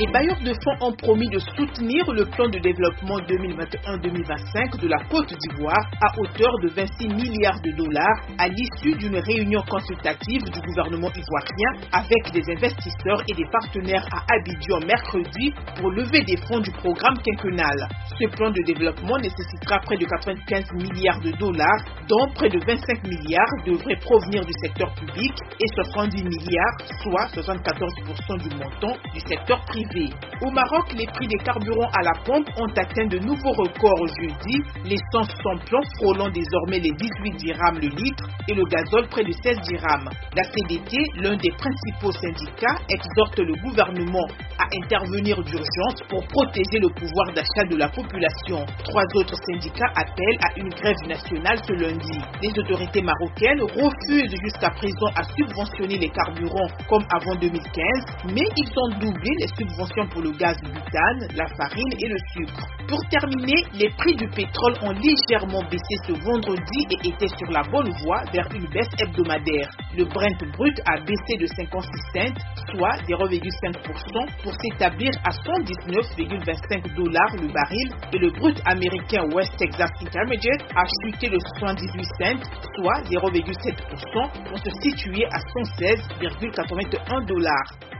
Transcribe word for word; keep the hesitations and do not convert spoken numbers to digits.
Les bailleurs de fonds ont promis de soutenir le plan de développement deux mille vingt et un deux mille vingt-cinq de la Côte d'Ivoire à hauteur de vingt-six milliards de dollars à l'issue d'une réunion consultative du gouvernement ivoirien avec des investisseurs et des partenaires à Abidjan mercredi pour lever des fonds du programme quinquennal. Ce plan de développement nécessitera près de quatre-vingt-quinze milliards de dollars, dont près de vingt-cinq milliards devraient provenir du secteur public et soixante-dix milliards, soit soixante-quatorze pour cent du montant, du secteur privé. Au Maroc, les prix des carburants à la pompe ont atteint de nouveaux records jeudi, l'essence sans plomb frôlant désormais les dix-huit dirhams le litre et le gazole près de seize dirhams. La C D T, l'un des principaux syndicats, exhorte le gouvernement à intervenir d'urgence pour protéger le pouvoir d'achat de la population. Trois autres syndicats appellent à une grève nationale ce lundi. Les autorités marocaines refusent jusqu'à présent à subventionner les carburants comme avant deux mille quinze, mais ils ont doublé les subventions pour le gaz butane, la farine et le sucre. Pour terminer, les prix du pétrole ont légèrement baissé ce vendredi et étaient sur la bonne voie vers une baisse hebdomadaire. Le Brent brut a baissé de cinquante-six cents, soit zéro virgule cinq pour cent, pour s'établir à cent dix-neuf virgule vingt-cinq dollars le baril et le brut américain West Texas Intermediate a chuté de soixante-dix-huit cents, soit zéro virgule sept pour cent, pour se situer à cent seize virgule quatre-vingt-un dollars.